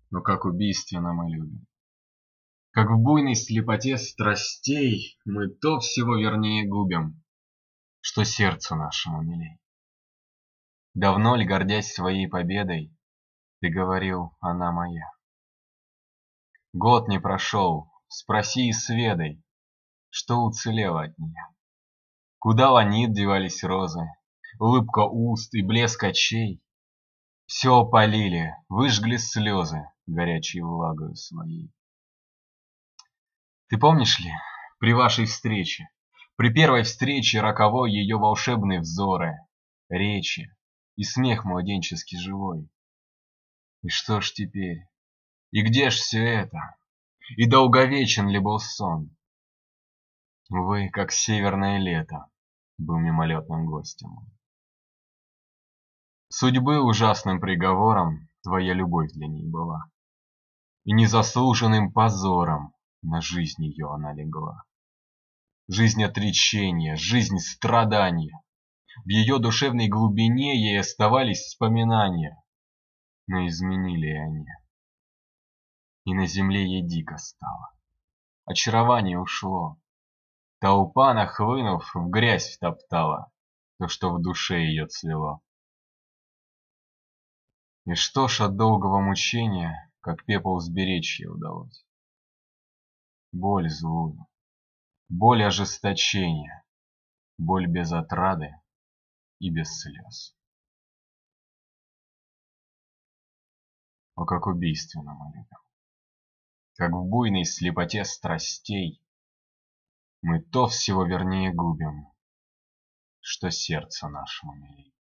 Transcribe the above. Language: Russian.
Но как убийственно мы любим. Как в буйной слепоте страстей мы то всего вернее губим, что сердцу нашему милей. Давно ли, гордясь своей победой, ты говорил: она моя? Год не прошел, спроси и сведай, что уцелело от нее. Куда ланит девались розы, улыбка уст и блеск очей? Все опалили, выжгли слезы горячей влагою своей. Ты помнишь ли, при вашей встрече, при первой встрече роковой ее волшебные взоры, речи и смех младенчески живой? И что ж теперь? И где ж все это? И долговечен ли был сон? Вы, как северное лето, был мимолетным гостем. Судьбы ужасным приговором твоя любовь для ней была, и незаслуженным позором на жизнь ее она легла. Жизнь отречения, жизнь страдания. В ее душевной глубине ей оставались вспоминания, но изменили они. И на земле ей дико стало. Очарование ушло. Толпа, нахлынув, в грязь втоптала то, что в душе ее цвело. И что ж от долгого мучения, как пепел сберечь ей удалось? Боль злую, боль ожесточения, боль без отрады и без слез. О, как убийственно мы любим! Как в буйной слепоте страстей мы то всего вернее губим, что сердцу нашему милей.